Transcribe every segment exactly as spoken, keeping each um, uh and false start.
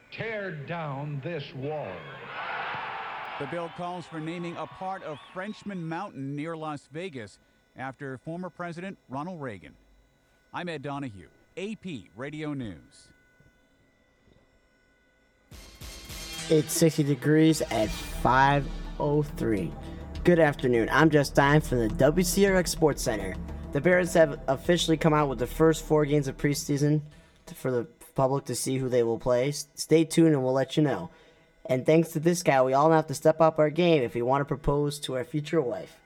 Tear down this wall. The bill calls for naming a part of Frenchman Mountain near Las Vegas after former President Ronald Reagan. I'm Ed Donahue, A P Radio News. It's sixty degrees at five oh three. Good afternoon. I'm Jeff Stein from the W C R X Sports Center. The Bears have officially come out with the first four games of preseason for the public to see who they will play. Stay tuned and we'll let you know. And thanks to this guy, we all have to step up our game if we want to propose to our future wife.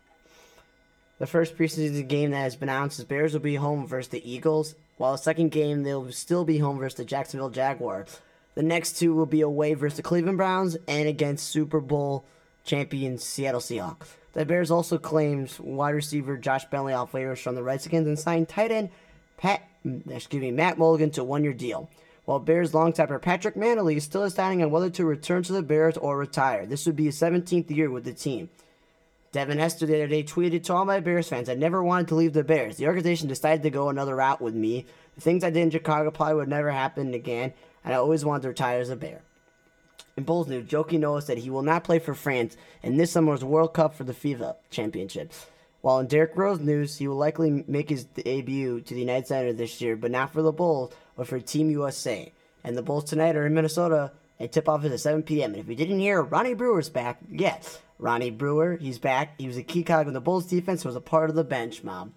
The first preseason game that has been announced is Bears will be home versus the Eagles, while the second game they'll still be home versus the Jacksonville Jaguars. The next two will be away versus the Cleveland Browns and against Super Bowl champion Seattle Seahawks. The Bears also claims wide receiver Josh Bentley off waivers from the Redskins and signed tight end Pat, excuse me, Matt Mulligan to a one-year deal. While Bears long snapper Patrick Mannelly is still deciding on whether to return to the Bears or retire. This would be his seventeenth year with the team. Devin Hester the other day tweeted to all my Bears fans, I never wanted to leave the Bears. The organization decided to go another route with me. The things I did in Chicago probably would never happen again, and I always wanted to retire as a Bear. In Bulls news, Joakim Noah said he will not play for France in this summer's World Cup for the FIFA Championship. While in Derrick Rose news, he will likely make his debut to the United Center this year, but not for the Bulls, but for Team U S A. And the Bulls tonight are in Minnesota, and tip-off is at seven p.m. And if you didn't hear, Ronnie Brewer's back. Yes, Ronnie Brewer, he's back. He was a key cog in the Bulls defense, was a part of the bench, Mom.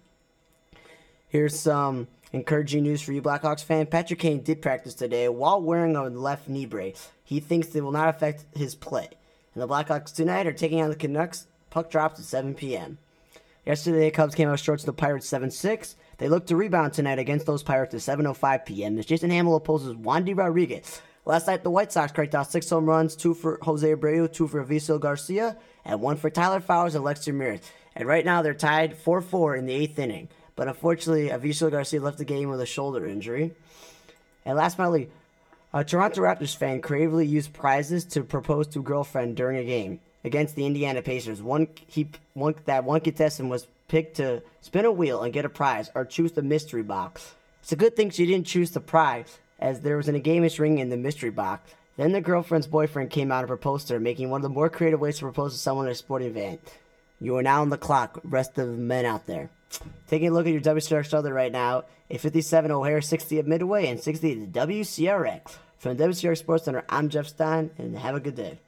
Here's some encouraging news for you Blackhawks fan. Patrick Kane did practice today while wearing a left knee brace. He thinks it will not affect his play. And the Blackhawks tonight are taking on the Canucks. Puck drops at seven p.m. Yesterday, the Cubs came out short to the Pirates seven six. They look to rebound tonight against those Pirates at seven oh five p.m. as Jason Hamill opposes Wandy Rodriguez. Last night, the White Sox cracked out six home runs, two for Jose Abreu, two for Avisail Garcia, and one for Tyler Flowers and Lex Ramirez. And right now, they're tied four four in the eighth inning. But unfortunately, Avisail Garcia left the game with a shoulder injury. And last but not least, a Toronto Raptors fan creatively used prizes to propose to a girlfriend during a game against the Indiana Pacers. One, he, one that one contestant was picked to spin a wheel and get a prize or choose the mystery box. It's a good thing she didn't choose the prize, as there was an engagement ring in the mystery box. Then the girlfriend's boyfriend came out and proposed to her, making one of the more creative ways to propose to someone at a sporting event. You are now on the clock, rest of the men out there. Taking a look at your W C R X weather right now, at fifty-seven O'Hare, sixty at Midway, and sixty at the W C R X. From the W C R X Sports Center, I'm Jeff Stein, and have a good day.